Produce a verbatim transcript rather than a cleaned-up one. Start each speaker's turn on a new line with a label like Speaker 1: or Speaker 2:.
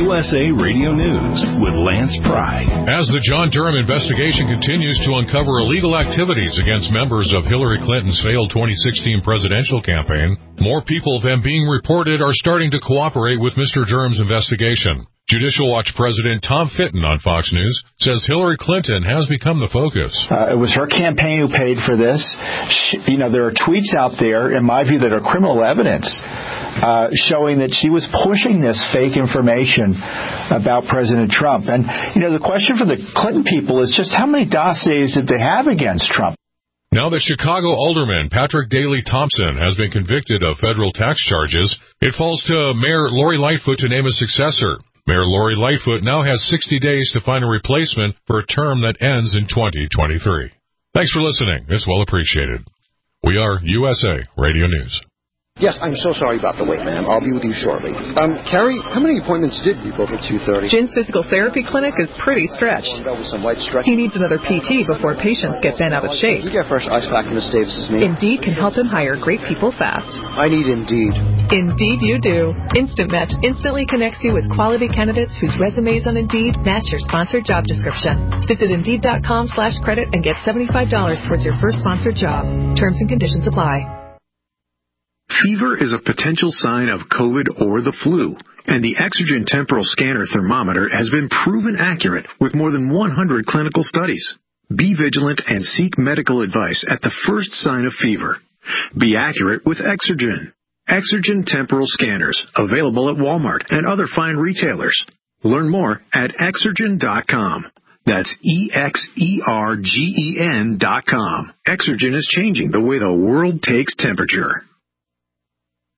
Speaker 1: U S A Radio News with Lance Pry.
Speaker 2: As the John Durham investigation continues to uncover illegal activities against members of Hillary Clinton's failed twenty sixteen presidential campaign, more people than being reported are starting to cooperate with Mister Durham's investigation. Judicial Watch President Tom Fitton on Fox News says Hillary Clinton has become the focus.
Speaker 3: Uh, it was her campaign who paid for this. She, you know, there are tweets out there, in my view, that are criminal evidence uh, showing that she was pushing this fake information about President Trump. And, you know, the question for the Clinton people is just how many dossiers did they have against Trump?
Speaker 2: Now that Chicago alderman Patrick Daley Thompson has been convicted of federal tax charges, it falls to Mayor Lori Lightfoot to name a successor. Mayor Lori Lightfoot now has sixty days to find a replacement for a term that ends in twenty twenty-three. Thanks for listening. It's well appreciated. We are U S A Radio News.
Speaker 4: Yes, I'm so sorry about the wait, ma'am. I'll be with you shortly. Um, Carrie, how many appointments did we book at two thirty?
Speaker 5: Jin's physical therapy clinic is pretty stretched.
Speaker 4: With some light stretch.
Speaker 5: He needs another P T before patients get bent out of shape.
Speaker 4: You get fresh ice pack in Miss Davis's name.
Speaker 5: Indeed can help him hire great people fast.
Speaker 4: I need Indeed.
Speaker 5: Indeed you do. Instant Match instantly connects you with quality candidates whose resumes on Indeed match your sponsored job description. Visit Indeed.com slash credit and get seventy-five dollars towards your first sponsored job. Terms and conditions apply.
Speaker 6: Fever is a potential sign of COVID or the flu, and the Exergen temporal scanner thermometer has been proven accurate with more than one hundred clinical studies. Be vigilant and seek medical advice at the first sign of fever. Be accurate with Exergen. Exergen temporal scanners, available at Walmart and other fine retailers. Learn more at Exergen dot com. That's E X E R G E N dot com. Exergen is changing the way the world takes temperature.